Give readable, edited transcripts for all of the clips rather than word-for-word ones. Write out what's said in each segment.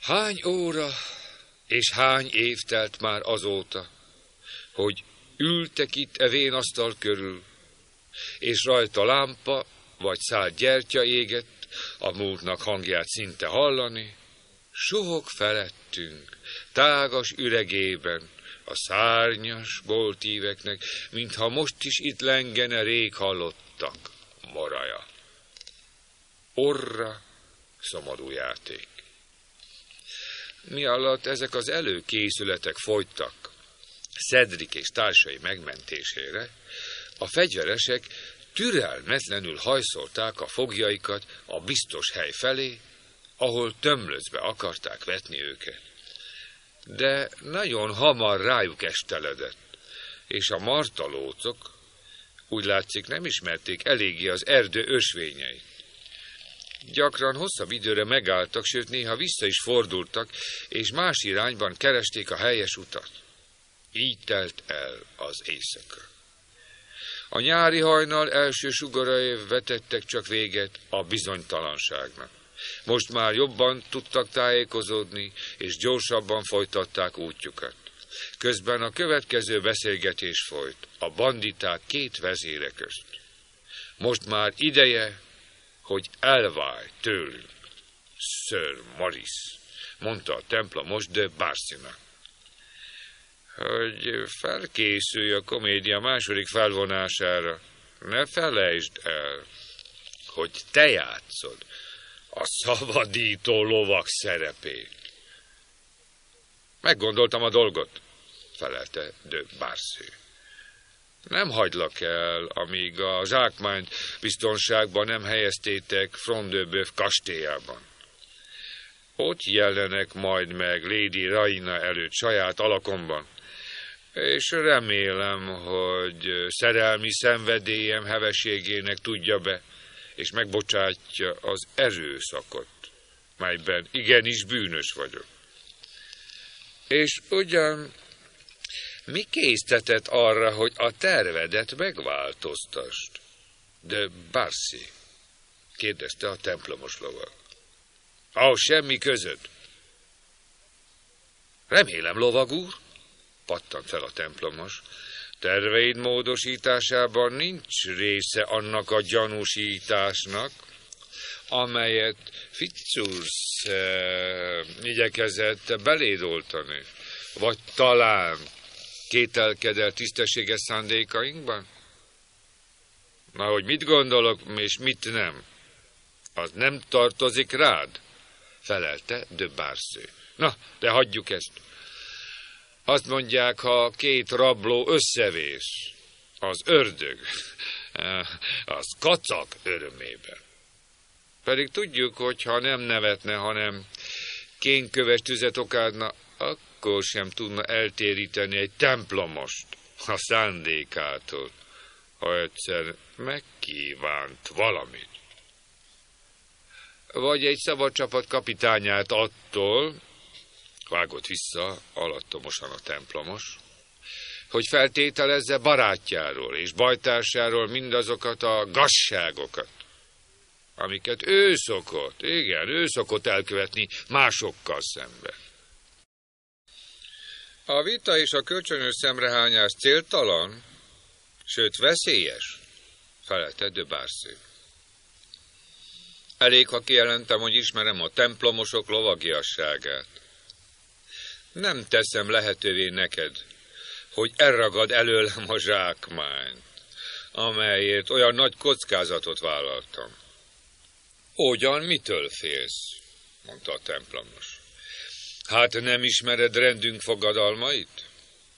Hány óra és hány év telt már azóta, hogy ültek itt e vén asztal körül, és rajta lámpa vagy szált gyertya égett, a múltnak hangját szinte hallani, suhog felettünk, tágas üregében, a szárnyas boltíveknek, mintha most is itt lengene rég hallottak moraja. Orra, szomorú játék. Mi alatt ezek az előkészületek folytak Cedric és társai megmentésére, a fegyveresek türelmetlenül hajszolták a foglyaikat a biztos hely felé, ahol tömlöcbe akarták vetni őket. De nagyon hamar rájuk esteledett, és a martalócok úgy látszik nem ismerték eléggé az erdő ösvényeit. Gyakran hosszabb időre megálltak, sőt néha vissza is fordultak, és más irányban keresték a helyes utat. Így telt el az éjszaka. A nyári hajnal első sugarai vetettek csak véget a bizonytalanságnak. Most már jobban tudtak tájékozódni, és gyorsabban folytatták útjukat. Közben a következő beszélgetés folyt a banditák két vezére közt. Most már ideje, hogy elválj tőlünk, Sir Maurice, mondta a templomos de Barcynak. Hogy felkészülj a komédia második felvonására, ne felejtsd el, hogy te játszod a szabadító lovak szerepét. Meggondoltam a dolgot, felelte de Barcy. Nem hagylak el, amíg a zsákmányt biztonságban nem helyeztétek Front-de-Bœuf kastélyában. Ott jelenek majd meg Lady Raina előtt saját alakomban, és remélem, hogy szerelmi szenvedélyem hevességének tudja be, és megbocsátja az erőszakot, melyben igenis bűnös vagyok. És ugyan mi késztetett arra, hogy a tervedet megváltoztasd? De Barcy, kérdezte a templomos lovag. Ahhoz semmi közöd. Remélem, lovag úr, pattant fel a templomos. Terveid módosításában nincs része annak a gyanúsításnak, amelyet Fitzurse igyekezett beléd oltani. Vagy talán kételkedel tisztességes szándékainkban? Na, hogy mit gondolok, és mit nem? Az nem tartozik rád, felelte de Barcy. Na, de hagyjuk ezt. Azt mondják, ha két rabló összevész, az ördög, az kacag örömében. Pedig tudjuk, hogy ha nem nevetne, hanem kénköves tüzet okádna, akkor sem tudna eltéríteni egy templomost a szándékától, ha egyszer megkívánt valamit. Vagy egy szabadcsapat kapitányát attól, vágott vissza alattomosan a templomos, hogy feltételezze barátjáról és bajtársáról mindazokat a gazságokat, amiket ő szokott elkövetni másokkal szemben. A vita és a kölcsönös szemrehányás céltalan, sőt veszélyes, felelte de Barcy. Elég, ha kijelentem, hogy ismerem a templomosok lovagiasságát. Nem teszem lehetővé neked, hogy elragad előlem a zsákmányt, amelyért olyan nagy kockázatot vállaltam. Ugyan mitől félsz? Mondta a templomos. Hát nem ismered rendünk fogadalmait?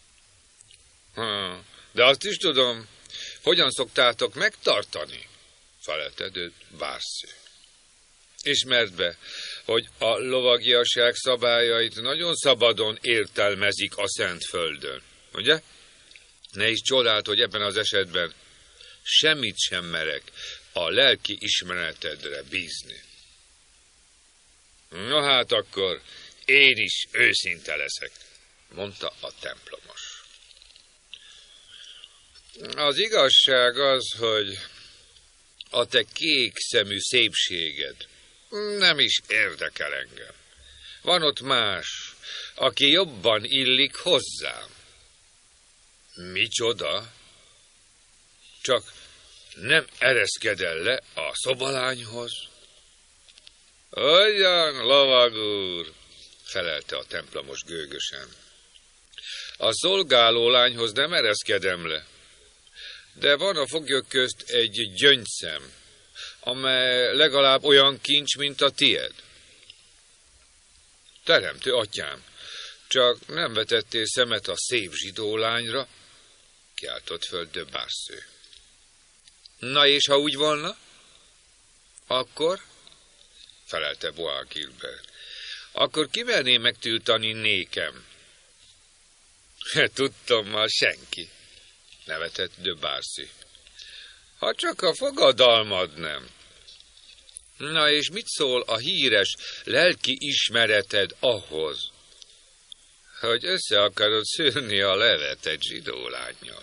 De azt is tudom, hogyan szoktátok megtartani, felelte de Barcy. Ismerd be, hogy a lovagiasság szabályait nagyon szabadon értelmezik a Szentföldön, ugye? Ne is csodáld, hogy ebben az esetben semmit sem merek a lelki ismeretedre bízni. Na hát akkor én is őszinte leszek, mondta a templomos. Az igazság az, hogy a te kék szemű szépséged nem is érdekel engem. Van ott más, aki jobban illik hozzám. Micsoda? Csak nem ereszkedel le a szobalányhoz? Ugyan, lovag úr, felelte a templomos gőgösen. A szolgáló lányhoz nem ereszkedem le, de van a foglyok közt egy gyöngyszem, amely legalább olyan kincs, mint a tied. Teremtő atyám, csak nem vetettél szemet a szép zsidó lányra? Kiáltott föl de Barsző. Na és ha úgy volna? Akkor? Felelte Bois Guilbert. Akkor kimerné megtiltani nékem? Tudtommal senki, nevetett de Barsző. Ha csak a fogadalmad nem. Na és mit szól a híres lelki ismereted ahhoz, hogy össze akarod szűrni a levet egy zsidó lánnyal?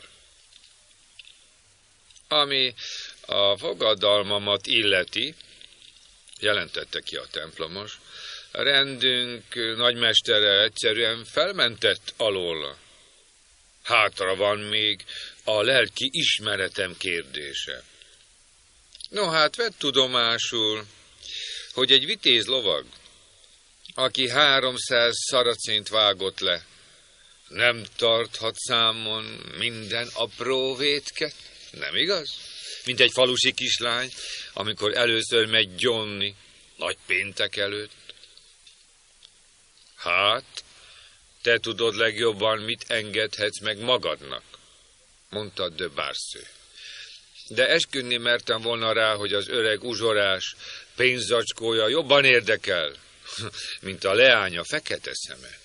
Ami a fogadalmamat illeti, jelentette ki a templomos, a rendünk nagymestere egyszerűen felmentett alóla. Hátra van még a lelki ismeretem kérdése. No hát, vedd tudomásul, hogy egy vitéz lovag, aki 300 szaracént vágott le, nem tarthat számon minden apró vétket, nem igaz? Mint egy falusi kislány, amikor először megy gyonni, nagy péntek előtt. Hát, te tudod legjobban, mit engedhetsz meg magadnak, mondta de Barsző. De esküdni mertem volna rá, hogy az öreg uzsorás pénzzacskója jobban érdekel, mint a leánya fekete szeme.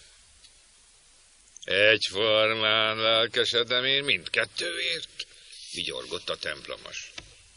Egyformán lelkesedem én mindkettőért, vigyorgott a templomos.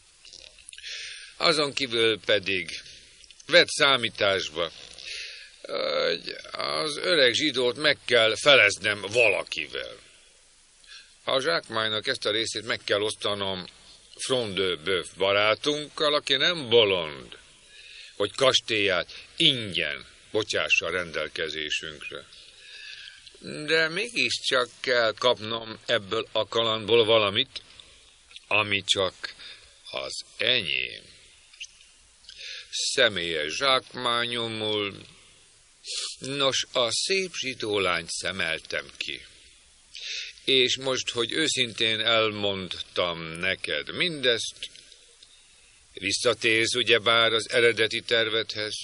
Azon kívül pedig vedd számításba, hogy az öreg zsidót meg kell feleznem valakivel. A zsákmánynak ezt a részét meg kell osztanom Front de Bœuf barátunkkal, aki nem bolond, hogy kastélyát ingyen bocsássa rendelkezésünkre. De mégiscsak kell kapnom ebből a kalandból valamit, ami csak az enyém. Személyes zsákmányomul, nos, a szép zsidó lányt szemeltem ki. És most, hogy őszintén elmondtam neked mindezt, visszatérsz ugyebár az eredeti tervedhez?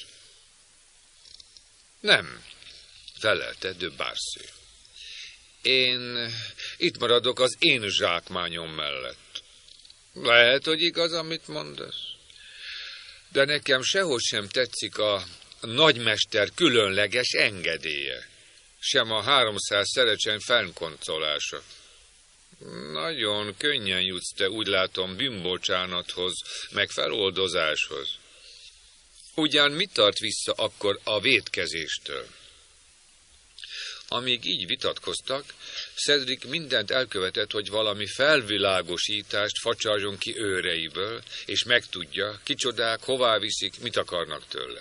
Nem, felelte de Barsző. Én itt maradok az én zsákmányom mellett. Lehet, hogy igaz, amit mondasz, de nekem sehogy sem tetszik a nagymester különleges engedélye, sem a 300 szerecsen fennkoncolása. Nagyon könnyen jutsz te, úgy látom, bűnbocsánathoz, meg feloldozáshoz. Ugyan mit tart vissza akkor a vétkezéstől? Amíg így vitatkoztak, Cedric mindent elkövetett, hogy valami felvilágosítást facsarjon ki őreiből, és megtudja, kicsodák, hová viszik, mit akarnak tőle.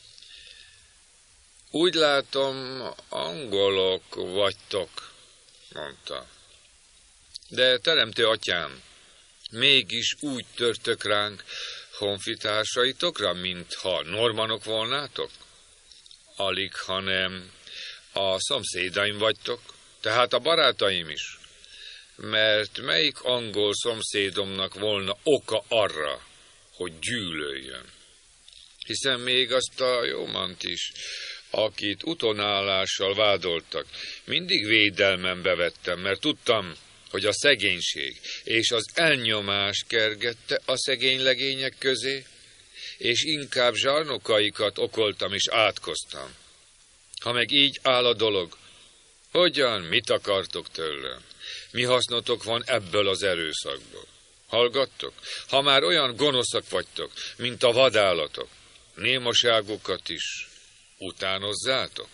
Úgy látom, angolok vagytok, mondta. De teremtő atyám, mégis úgy törtök ránk honfitársaitokra, mintha normanok volnátok? Alig, hanem a szomszédaim vagytok, tehát a barátaim is. Mert melyik angol szomszédomnak volna oka arra, hogy gyűlöljön? Hiszen még azt a Jómant is, akit utonállással vádoltak, mindig védelmembe vettem, mert tudtam, hogy a szegénység és az elnyomás kergette a szegény legények közé, és inkább zsarnokaikat okoltam és átkoztam. Ha meg így áll a dolog, hogyan, mit akartok tőlem? Mi hasznotok van ebből az erőszakból? Hallgattok? Ha már olyan gonoszak vagytok, mint a vadállatok, némaságokat is utánozzátok?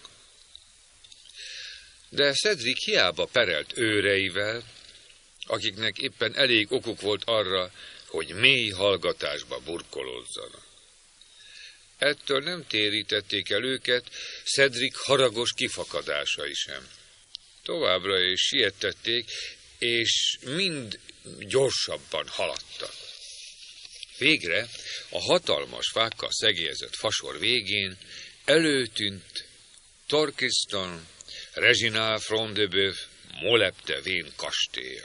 De Cedric hiába perelt őreivel, akiknek éppen elég okuk volt arra, hogy mély hallgatásba burkolózzanak. ettől nem térítették el őket Cedric haragos kifakadásai sem. Továbbra is siettették, és mind gyorsabban haladtak. Végre a hatalmas fákkal szegélyezett fasor végén előtűnt Torqueston Reginald Front de Bœuf Molep de Vén kastélya.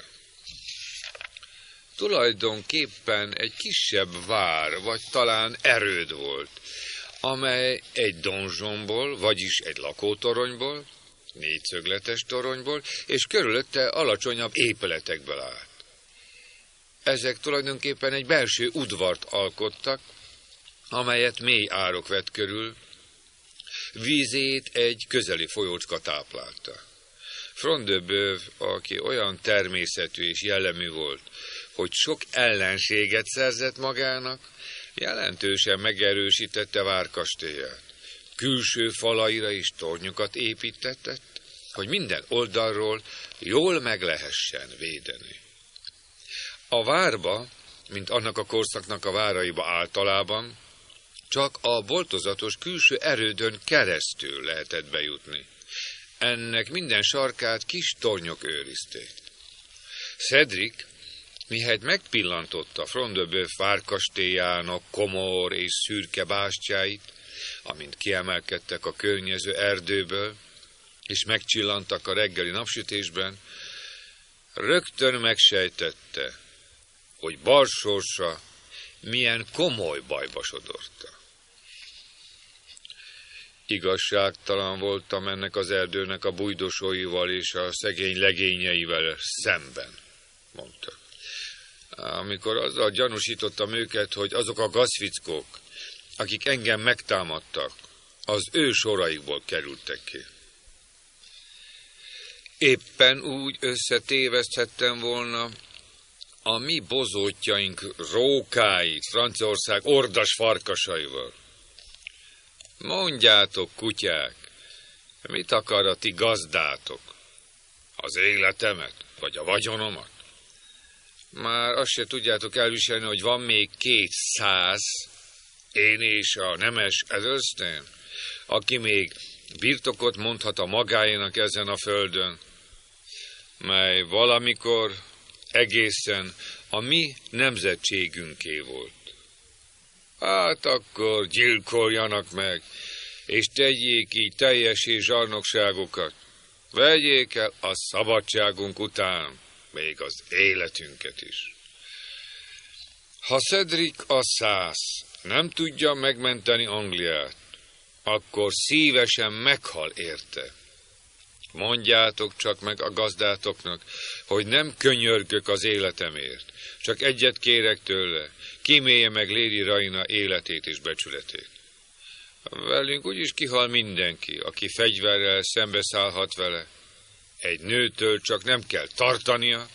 Tulajdonképpen egy kisebb vár, vagy talán erőd volt, amely egy donzsomból, vagyis egy lakótoronyból, négyszögletes toronyból, és körülötte alacsonyabb épületekből állt. Ezek tulajdonképpen egy belső udvart alkottak, amelyet mély árok vett körül, vízét egy közeli folyócska táplálta. Front de Bœuf, aki olyan természetű és jellemű volt, hogy sok ellenséget szerzett magának, jelentősen megerősítette várkastélyát. Külső falaira is tornyokat építetett, hogy minden oldalról jól meg lehessen védeni. A várba, mint annak a korszaknak a váraiba általában, csak a boltozatos külső erődön keresztül lehetett bejutni. Ennek minden sarkát kis tornyok őrizték. Cedric, mihelyt megpillantotta Front de Bœuf várkastélyának komor és szürke bástyáit, amint kiemelkedtek a környező erdőből, és megcsillantak a reggeli napsütésben, rögtön megsejtette, hogy balsorsa milyen komoly bajba sodorta. Igazságtalan voltam ennek az erdőnek a bujdosóival és a szegény legényeivel szemben, mondta. Amikor azzal gyanúsítottam őket, hogy azok a gazfickók, akik engem megtámadtak, az ő soraikból kerültek ki. Éppen úgy összetéveszthettem volna a mi bozótjaink rókáit Franciaország ordas farkasaival. Mondjátok, kutyák, mit akar a ti gazdátok? Az életemet, vagy a vagyonomat? Már azt se tudjátok elviselni, hogy van még 200, én és a nemes Edelstein, aki még birtokot mondhat a magáénak ezen a földön, mely valamikor egészen a mi nemzetségünké volt. Hát akkor gyilkoljanak meg, és tegyék így teljessé zsarnokságokat. Vegyék el a szabadságunk után még az életünket is. Ha Cedric a szász nem tudja megmenteni Angliát, akkor szívesen meghal érte. Mondjátok csak meg a gazdátoknak, hogy nem könyörgök az életemért, csak egyet kérek tőle, kímélje meg Lady Rowena életét és becsületét. Velünk úgyis kihal mindenki, aki fegyverrel szembeszállhat vele. Egy nőtől csak nem kell tartania.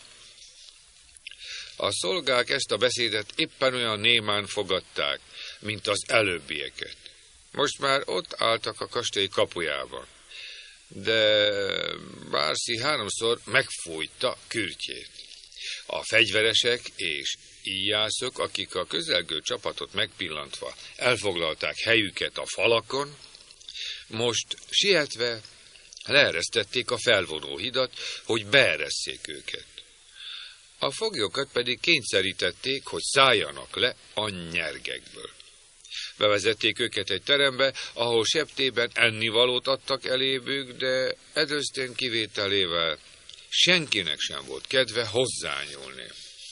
A szolgák ezt a beszédet éppen olyan némán fogadták, mint az előbbieket. Most már ott álltak a kastély kapujában, de Barcy háromszor megfújta kürtjét. A fegyveresek és íjászok, akik a közelgő csapatot megpillantva elfoglalták helyüket a falakon, most sietve leeresztették a felvonó hidat, hogy beeresszék őket. A foglyokat pedig kényszerítették, hogy szálljanak le a nyergekből. Bevezették őket egy terembe, ahol septében ennivalót adtak elébük, de Edelstein kivételével senkinek sem volt kedve hozzányúlni.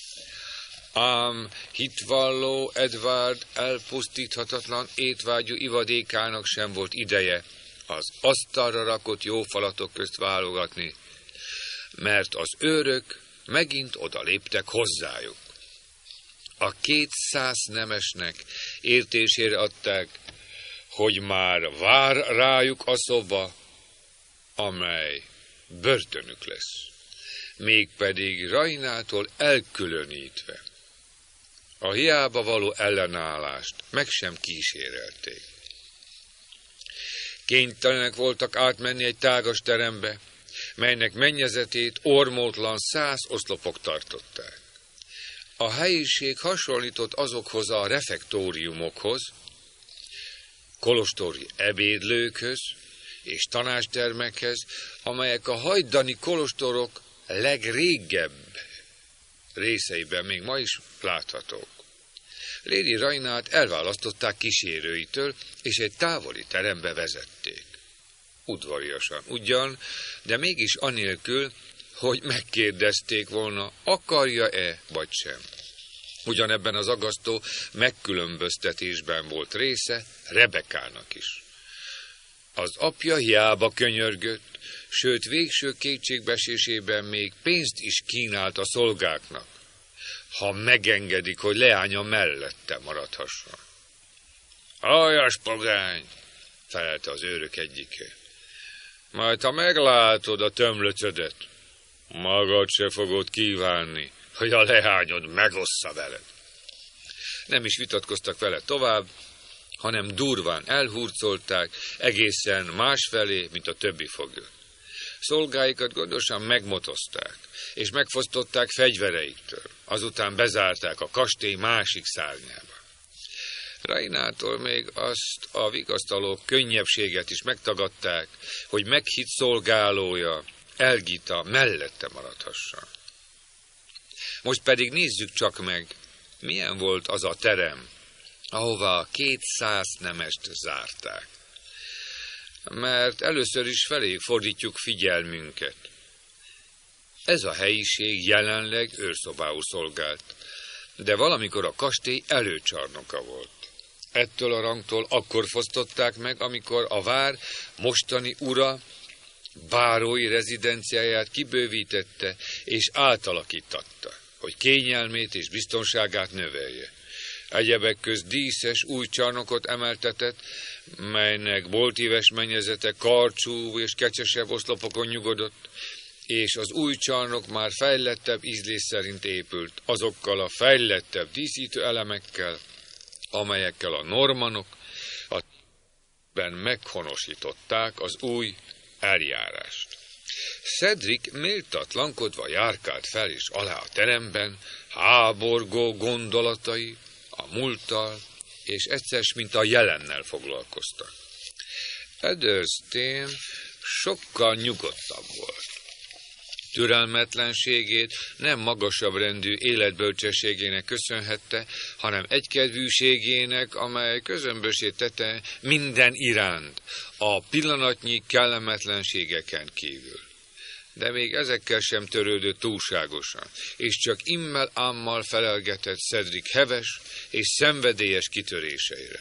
Ám hitvalló Edward elpusztíthatatlan étvágyú ivadékának sem volt ideje az asztalra rakott jó falatok közt válogatni, mert az őrök megint odaléptek hozzájuk. A 200 nemesnek értésére adták, hogy már vár rájuk a szoba, amely börtönük lesz, mégpedig Rainától elkülönítve. A hiába való ellenállást meg sem kísérelték. Kénytelenek voltak átmenni egy tágas terembe, melynek mennyezetét ormótlan 100 oszlopok tartották. A helyiség hasonlított azokhoz a refektóriumokhoz, kolostori ebédlőkhöz és tanácstermekhez, amelyek a hajdani kolostorok legrégebb részeiben még ma is láthatók. Lady Rainát elválasztották kísérőitől, és egy távoli terembe vezették. Udvariasan ugyan, de mégis anélkül, hogy megkérdezték volna, akarja-e vagy sem. Ugyanebben az aggasztó megkülönböztetésben volt része Rebekának is. Az apja hiába könyörgött, sőt végső kétségbeesésében még pénzt is kínált a szolgáknak, ha megengedik, hogy leánya mellette maradhasson. Aljas pogány, felelte az őrök egyike. Majd ha meglátod a tömlöcödet, magad se fogod kívánni, hogy a leányod megossza veled. Nem is vitatkoztak vele tovább, hanem durván elhurcolták egészen másfelé, mint a többi foglyot. Szolgáikat gondosan megmotozták, és megfosztották fegyvereiktől. Azután bezárták a kastély másik szárnyába. Rainától még azt a vigasztaló könnyebbséget is megtagadták, hogy meghitt szolgálója, Elgita mellette maradhasson. Most pedig nézzük csak meg, milyen volt az a terem, ahová 200 nemest zárták. Mert először is feléjük fordítjuk figyelmünket. Ez a helyiség jelenleg őrszobául szolgált, de valamikor a kastély előcsarnoka volt. Ettől a rangtól akkor fosztották meg, amikor a vár mostani ura bárói rezidenciáját kibővítette és átalakítatta, hogy kényelmét és biztonságát növelje. Egyebek közt díszes új csarnokot emeltetett, melynek boltíves mennyezete karcsú és kecsesebb oszlopokon nyugodott, és az új csarnok már fejlettebb ízlés szerint épült, azokkal a fejlettebb díszítő elemekkel, amelyekkel a normanok meghonosították az új eljárást. Cedric méltatlankodva járkált fel és alá a teremben, háborgó gondolatai a múlttal és egyszer mint a jelennel foglalkoztak. Eddlestone sokkal nyugodtabb volt. Türelmetlenségét nem magasabb rendű életbölcsességének köszönhette, hanem egykedvűségének, amely közömbössé tette minden iránt, a pillanatnyi kellemetlenségeken kívül. De még ezekkel sem törődött túlságosan, és csak immel-ámmal felelgetett Cedric heves és szenvedélyes kitöréseire.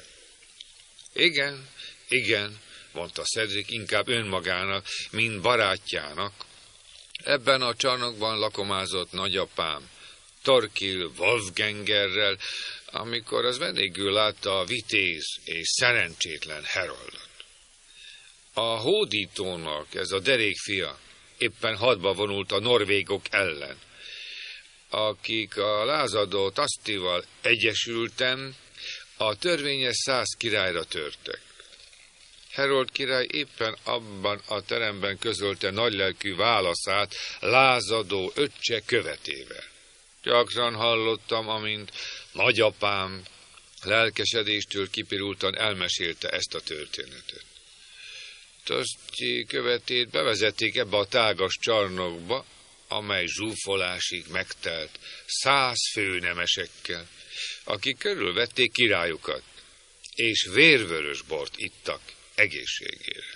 Igen, mondta Cedric inkább önmagának, mint barátjának. Ebben a csarnokban lakomázott nagyapám, Torkil Wolfgangerrel, amikor az vendégül látta a vitéz és szerencsétlen Haroldot. A hódítónak ez a derék fia éppen hadba vonult a norvégok ellen, akik a lázadó Tastival egyesülten a törvényes 100 királyra törtek. Harold király éppen abban a teremben közölte nagylelkű válaszát lázadó öccse követével. Gyakran hallottam, amint nagyapám lelkesedéstől kipirultan elmesélte ezt a történetet. Taszti követét bevezették ebbe a tágas csarnokba, amely zsúfolásig megtelt 100 főnemesekkel, akik körülvették királyukat, és vérvörös bort ittak egészségére.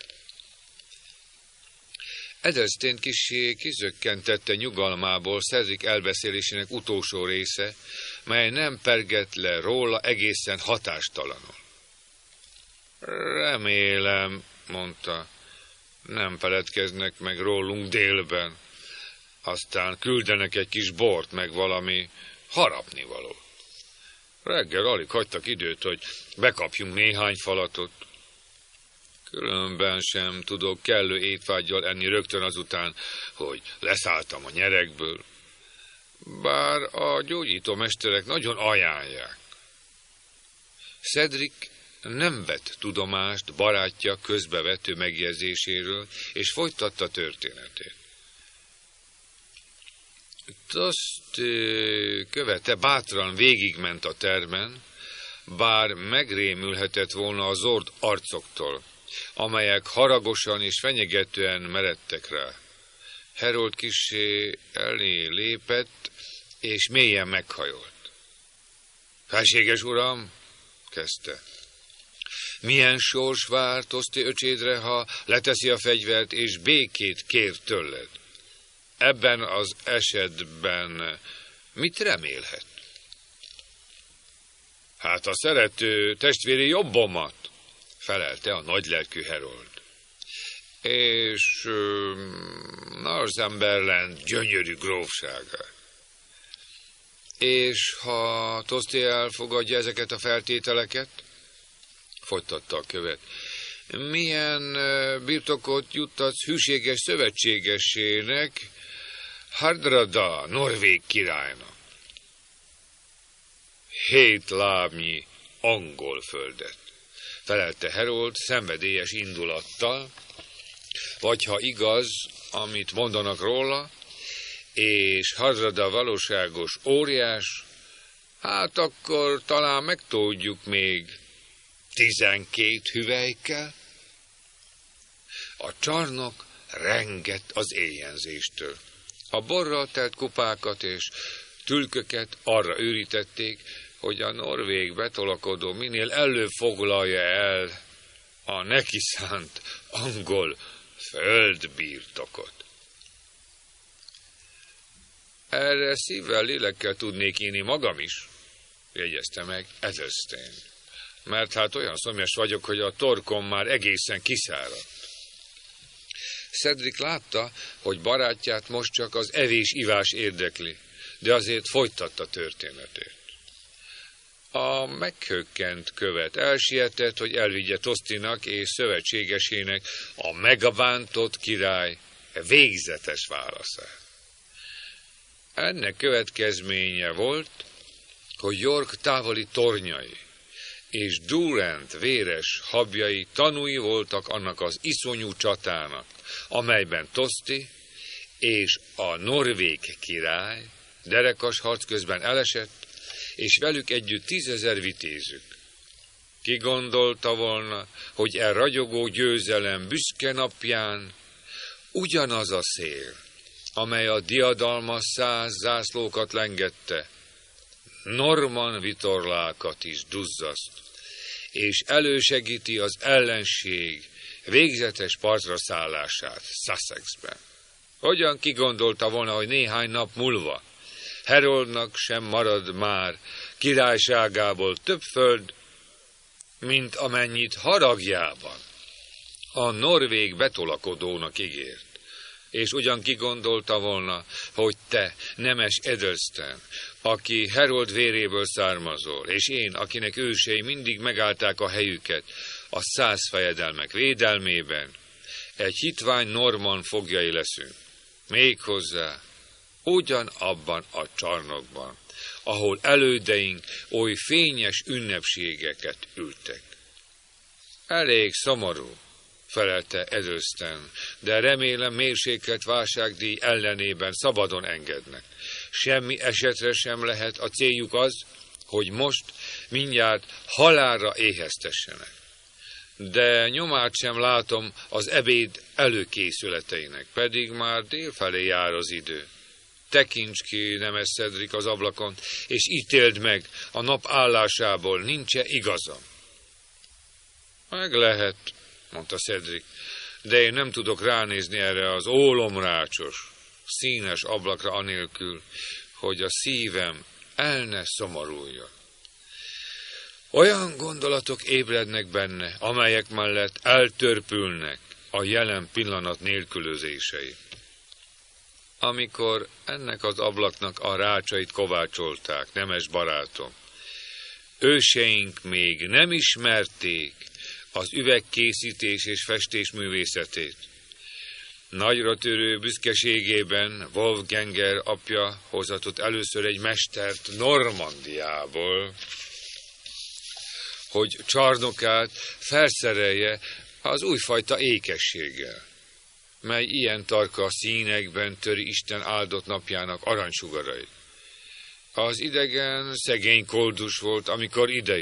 Eddlestone kissé kizökkentette nyugalmából Cedric elbeszélésének utolsó része, mely nem pergett le róla egészen hatástalanul. Remélem, mondta, nem feledkeznek meg rólunk délben, aztán küldenek egy kis bort, meg valami harapnivalót. Reggel alig hagytak időt, hogy bekapjunk néhány falatot. Különben sem tudok kellő étvággyal enni rögtön azután, hogy leszálltam a nyerekből. Bár a gyógyítómesterek nagyon ajánlják. Cedric nem vett tudomást barátja közbevető megjegyzéséről, és folytatta történetét. Azt követe bátran végigment a termen, bár megrémülhetett volna a zord arcoktól, amelyek haragosan és fenyegetően meredtek rá. Harold kissé elé lépett, és mélyen meghajolt. Felséges uram, kezdte. Milyen sors vár Toszti öcsédre, ha leteszi a fegyvert, és békét kér tőled? Ebben az esetben mit remélhet? Hát a szerető testvéri jobbomat, felelte a nagylelkű Harold. És Northumberland gyönyörű grófságát. És ha Toszti elfogadja ezeket a feltételeket, folytatta a követ, milyen birtokot juttatsz hűséges szövetségesének, Hardrada, norvég királynak? 7 lábnyi angol földet, felelte Harold szenvedélyes indulattal, vagy ha igaz, amit mondanak róla, és Hardrada valóságos óriás, hát akkor talán megtódjuk még 12 hüvelykkel. A csarnok rengett az éjjenzéstől. A borral telt kupákat és tülköket arra őrítették, hogy a norvég betolakodó minél előbb foglalja el a neki szánt angol földbirtokot. Erre szívvel, lélekkel tudnék inni magam is, jegyezte meg Edelstein, mert hát olyan szomjas vagyok, hogy a torkom már egészen kiszáradt. Cedric látta, hogy barátját most csak az evés-ivás érdekli, de azért folytatta történetét. A meghökkent követ elsietett, hogy elvigye Tosztinak és szövetségesének a megbántott király végzetes válaszát. Ennek következménye volt, hogy York távoli tornyai és Durant véres habjai tanúi voltak annak az iszonyú csatának, amelyben Toszti és a norvég király derekas harc közben elesett, és velük együtt 10 000 vitézük. Ki gondolta volna, hogy ragyogó győzelem büszke napján ugyanaz a szél, amely a diadalmas 100 zászlókat lengette, norman vitorlákat is duzzaszt, és elősegíti az ellenség végzetes partra szállását Sussexben. Hogyan kigondolta volna, hogy néhány nap múlva Haroldnak sem marad már királyságából több föld, mint amennyit haragjában a norvég betolakodónak ígért. És ugyan kigondolta volna, hogy te, nemes Edelstein, aki Harold véréből származol, és én, akinek ősei mindig megállták a helyüket a 100 fejedelmek védelmében, egy hitvány norman fogjai leszünk. Méghozzá ugyanabban a csarnokban, ahol elődeink oly fényes ünnepségeket ültek. Elég szomorú, felelte Edelstein, de remélem mérsékelt válságdíj ellenében szabadon engednek. Semmi esetre sem lehet a céljuk az, hogy most mindjárt halálra éheztessenek. De nyomát sem látom az ebéd előkészületeinek, pedig már délfelé jár az idő. Tekints ki, nemes Cedric, az ablakon, és ítéld meg, a nap állásából nincs-e igazam. Meg lehet, mondta Cedric, de én nem tudok ránézni erre az ólomrácsos, színes ablakra anélkül, hogy a szívem el ne szomoruljon. Olyan gondolatok ébrednek benne, amelyek mellett eltörpülnek a jelen pillanat nélkülözései. Amikor ennek az ablaknak a rácsait kovácsolták, nemes barátom, őseink még nem ismerték az üvegkészítés és festés művészetét. Nagyra törő büszkeségében Wolfganger apja hozatott először egy mestert Normandiából, hogy csarnokát felszerelje az újfajta ékességgel, mely ilyen tarka színekben töri Isten áldott napjának aranysugarait. Az idegen szegény koldus volt, amikor idejött,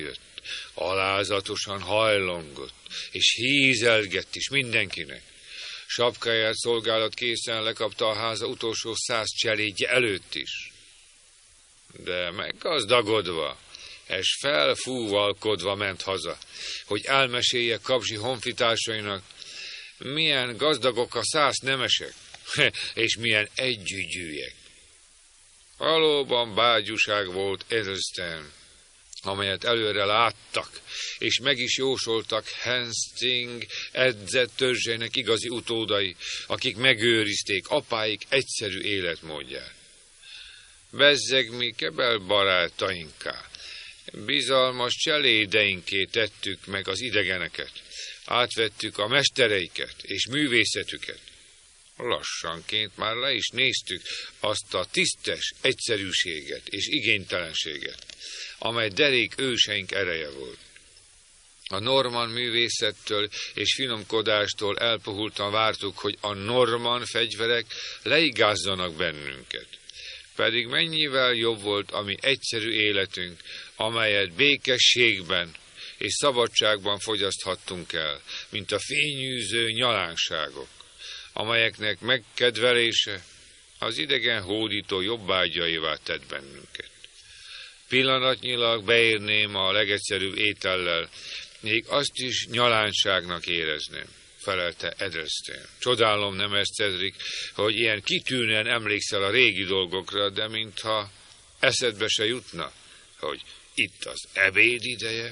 alázatosan hajlongott, és hízelgett is mindenkinek. Sapkáját szolgálat készen lekapta a háza utolsó 100 cselédje előtt is. De meggazdagodva, és felfúvalkodva ment haza, hogy elmesélje Kapzsi honfitársainak, milyen gazdagok a 100 nemesek, és milyen együgyűek. Valóban bágyúság volt Edelstein, amelyet előre láttak, és meg is jósoltak Hastings edzett törzsének igazi utódai, akik megőrizték apáik egyszerű életmódját. Bezzeg mi kebel barátainká, bizalmas cselédeinké tettük meg az idegeneket, átvettük a mestereiket és művészetüket. Lassanként már le is néztük azt a tisztes egyszerűséget és igénytelenséget, amely derék őseink ereje volt. A norman művészettől és finomkodástól elpuhultan vártuk, hogy a norman fegyverek leigázzanak bennünket. Pedig mennyivel jobb volt a mi egyszerű életünk, amelyet békességben és szabadságban fogyaszthattunk el, mint a fényűző nyalánságok, amelyeknek megkedvelése az idegen hódító jobbágyaivá tett bennünket. Pillanatnyilag beérném a legegyszerűbb étellel, még azt is nyalánságnak érezném, felelte Edelstein. Csodálom, nem ez, Cedric, hogy ilyen kitűnően emlékszel a régi dolgokra, de mintha eszedbe se jutna, hogy itt az ebéd ideje.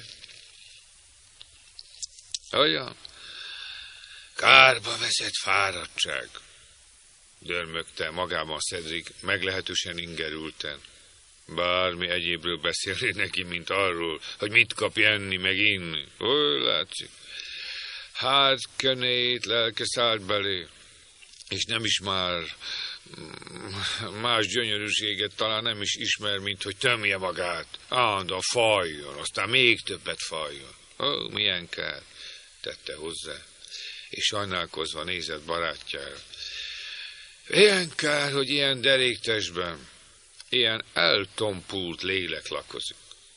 Olyan, kárba veszett fáradtság, dörmögte magában Cedric meglehetősen ingerülten. Bármi egyébről beszélni neki, mint arról, hogy mit kap enni, meg inni. Ó, látszik. Hát könét lelke szállt belé, és nem is már más gyönyörűséget talán nem is ismer, mint hogy tömje magát. Állandóan fajjon, aztán még többet fajjon. Ó, milyen kár, tette hozzá, és sajnálkozva nézett barátjára. Ilyen kár, hogy ilyen deréktestben ilyen eltompult lélek lakozik.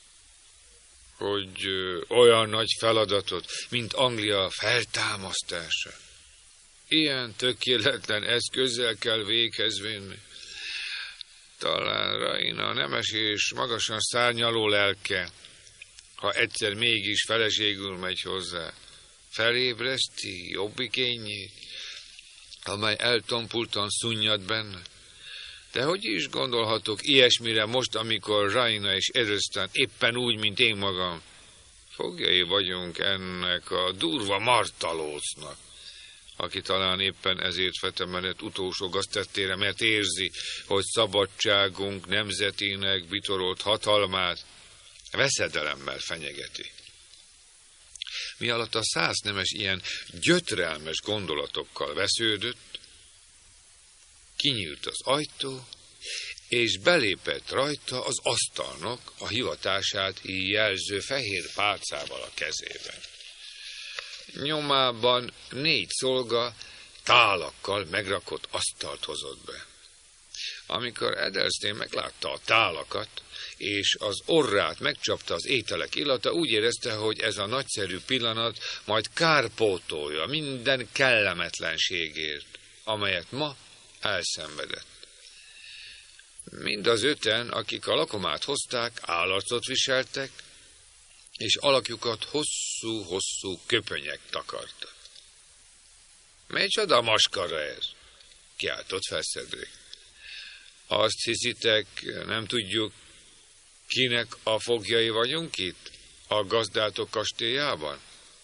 Hogy olyan nagy feladatot, mint Anglia feltámasztása, ilyen tökéletlen eszközzel kell véghez vinni. Talán Raina nemes és magasan szárnyaló lelke, ha egyszer mégis feleségül megy hozzá, felébreszti jobbik énjét, amely eltompultan szunnyad benne. De hogy is gondolhatok ilyesmire most, amikor Raina és Edelstein éppen úgy, mint én magam, fogjai vagyunk ennek a durva martalócnak, aki talán éppen ezért vetemenet utolsó gaztettére, mert érzi, hogy szabadságunk nemzetének bitorolt hatalmát veszedelemmel fenyegeti. Mi alatt a 100 nemes ilyen gyötrelmes gondolatokkal vesződött, kinyílt az ajtó, és belépett rajta az asztalnok a hivatását jelző fehér pálcával a kezében. Nyomában 4 szolga tálakkal megrakott asztalt hozott be. Amikor Edelstein meglátta a tálakat, és az orrát megcsapta az ételek illata, úgy érezte, hogy ez a nagyszerű pillanat majd kárpótolja minden kellemetlenségért, amelyet ma elszenvedett. Mind az 5-en, akik a lakomát hozták, állarcot viseltek, és alakjukat hosszú-hosszú köpönyek takartak. Micsoda maskara ez? Kiáltott fel Cedric. Azt hiszitek, nem tudjuk, kinek a fogjai vagyunk itt? A gazdátok kastélyában?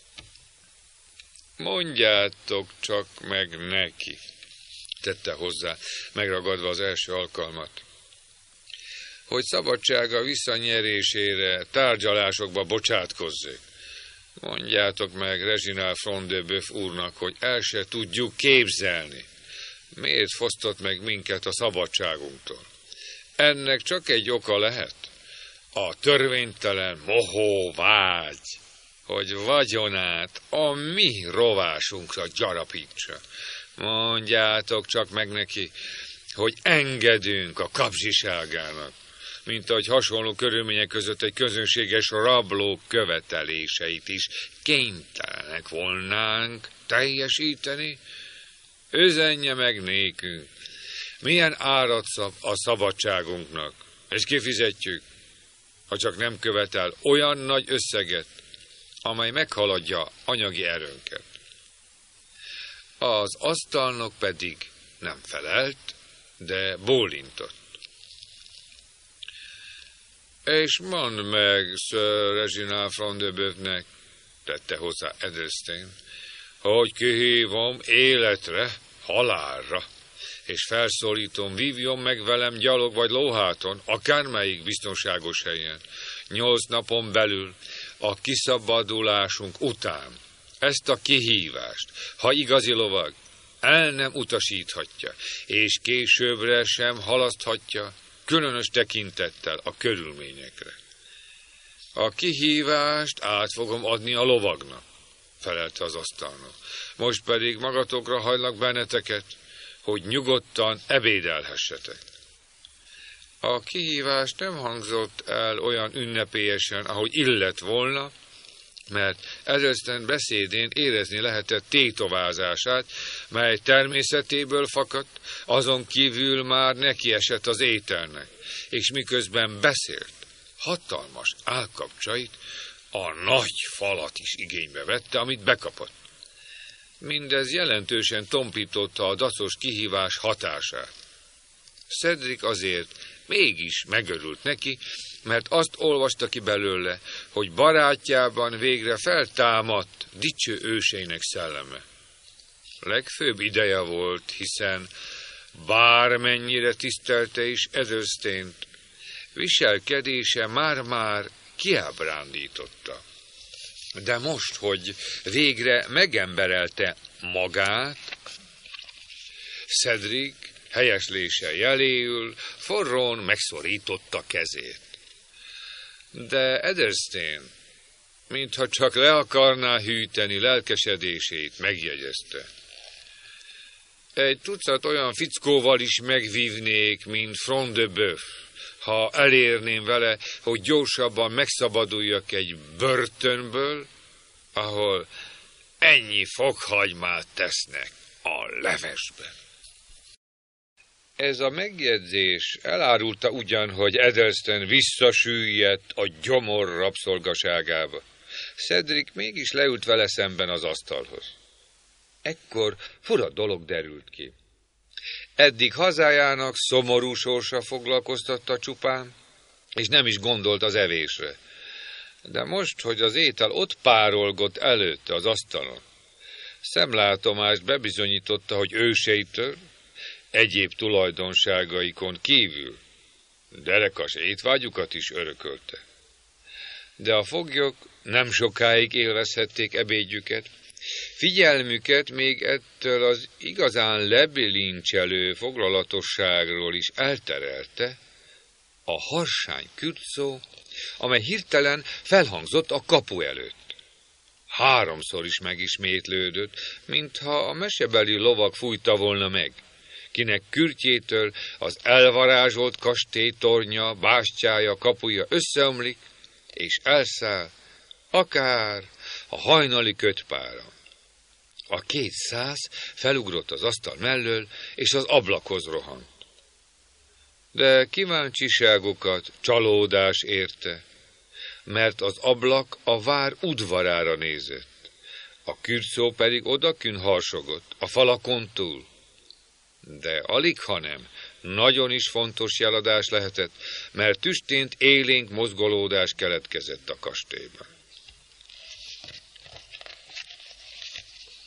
Mondjátok csak meg neki, tette hozzá, megragadva az első alkalmat, hogy szabadsága visszanyerésére tárgyalásokba bocsátkozzék. Mondjátok meg Reginald Front de Boeuf úrnak, hogy el se tudjuk képzelni, miért fosztott meg minket a szabadságunktól. Ennek csak egy oka lehet, a törvénytelen mohó vágy, hogy vagyonát a mi rovásunkra gyarapítsa. Mondjátok csak meg neki, hogy engedünk a kapzsiságának. mint ahogy hasonló körülmények között egy közönséges rabló követeléseit is kénytelenek volnánk teljesíteni. Üzenje meg nékünk, milyen árat szab a szabadságunknak, és kifizetjük, ha csak nem követel olyan nagy összeget, amely meghaladja anyagi erőnket. Az asztalnok pedig nem felelt, de bólintott. És mondd meg Sir Reginald Front de Boeufnek, tette hozzá Edelstein, hogy kihívom életre, halálra, és felszólítom, vívjon meg velem gyalog vagy lóháton, akármelyik biztonságos helyen, 8 napon belül, a kiszabadulásunk után. Ezt a kihívást, ha igazi lovag, el nem utasíthatja, és későbbre sem halaszthatja, különös tekintettel a körülményekre. A kihívást át fogom adni a lovagnak, felelte az asztalnok. Most pedig magatokra hajlak benneteket, hogy nyugodtan ebédelhessetek. A kihívás nem hangzott el olyan ünnepélyesen, ahogy illett volna, mert Edelstein beszédén érezni lehetett tétovázását, mely természetéből fakadt, azon kívül már nekiesett az ételnek, és miközben beszélt, hatalmas állkapcsait, a nagy falat is igénybe vette, amit bekapott. Mindez jelentősen tompította a dacos kihívás hatását. Cedric azért mégis megörült neki, mert azt olvasta ki belőle, hogy barátjában végre feltámadt dicső őseinek szelleme. Legfőbb ideje volt, hiszen bármennyire tisztelte is Edelsteint, viselkedése már-már kiábrándította. De most, hogy végre megemberelte magát, Cedric helyeslése jeléül forrón megszorította kezét. De Edelstein, mintha csak le akarná hűteni lelkesedését, megjegyezte. Egy tucat olyan fickóval is megvívnék, mint Front de Boeuf, ha elérném vele, hogy gyorsabban megszabaduljak egy börtönből, ahol ennyi fokhagymát tesznek a levesbe. Ez a megjegyzés elárulta ugyan, hogy Edelstein visszasüllyedt a gyomor rabszolgaságába. Cedric mégis leült vele szemben az asztalhoz. Ekkor fura dolog derült ki. Eddig hazájának szomorú sorsa foglalkoztatta csupán, és nem is gondolt az evésre. De most, hogy az étel ott párolgott előtte az asztalon, szemlátomást bebizonyította, hogy őseitől, egyéb tulajdonságaikon kívül derekas étvágyukat is örökölte. De a foglyok nem sokáig élvezhették ebédjüket, figyelmüket még ettől az igazán lebilincselő foglalatosságról is elterelte a harsány kürtszó, amely hirtelen felhangzott a kapu előtt. 3-szor is megismétlődött, mintha a mesebeli lovag fújta volna meg, kinek kürtjétől az elvarázsolt kastély tornya, bástyája, kapuja összeomlik, és elszáll, akár a hajnali kötpára. A 200 felugrott az asztal mellől, és az ablakhoz rohant. De kíváncsiságukat csalódás érte, mert az ablak a vár udvarára nézett, a kürtszó pedig odakün harsogott, a falakon túl. De alighanem nagyon is fontos jeladás lehetett, mert tüstént élénk mozgolódás keletkezett a kastélyban.